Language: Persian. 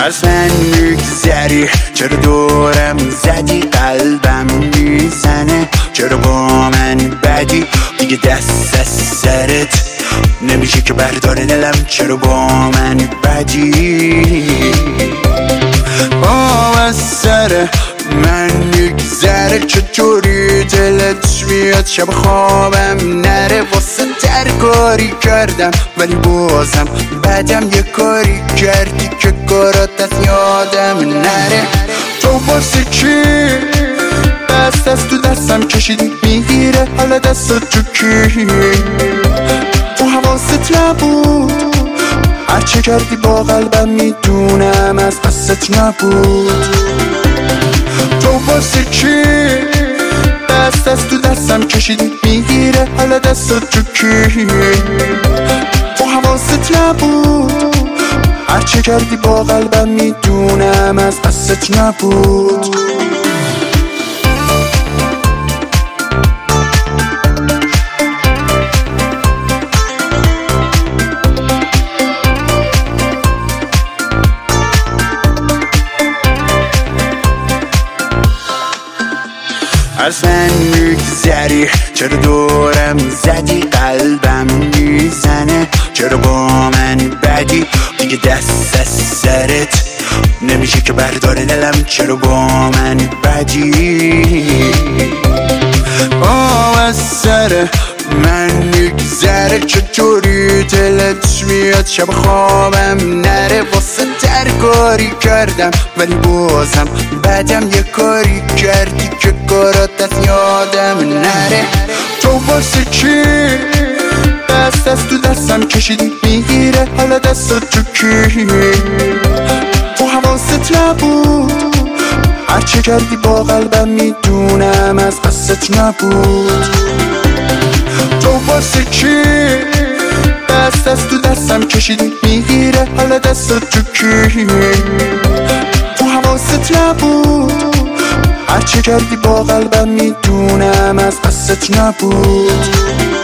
از من میگذری، چرا دورم زدی؟ قلبم میزنه، چرا با من بدی؟ دیگه دست از سرت نمیشه که برداره دلم، چرا با من بدی؟ از سر من میگذره، چطوری دلت میاد شب خوابم نره؟ واسه ترکاری کردم ولی بازم بعدم یه کاری کردی که کارات از یادم نره. تو واسه کی دست تو دستم کشیدی میگیره حالا دست تو کی؟ تو حواست نبود هرچه کردی با قلبم میدونم از قصت نبود. تو واسه کی دست تو دستم کشیدی میگیره حالا دست تو کی؟ تو حواست نبود هرچه کردی با قلبم میدونم از قصت نبود. از من میگذری، چرا دورم زدی؟ قلبم میزنه، چرا با من بدی؟ دیگه دست از سرت نمیشه که برداره دلم، چرا با من بدی؟ از سر من میگذره، چطوری دلت میاد شب خوابم نره؟ واسه ترکاری کردم ولی بازم بعدم یه کاری کردی که کارات از یادم نره. تو واسه کی دست تو دستم کشیدی میگیره حالا دست تو کی؟ تو حواست نبود هرچه کردی با قلبم میدونم از قصت نبود. تو واسه کی دست تو دستم کشیدی میگیره حالا دست تو کی؟ تو حواست نبود هرچه کردی با قلبم میدونم از قصت نبود.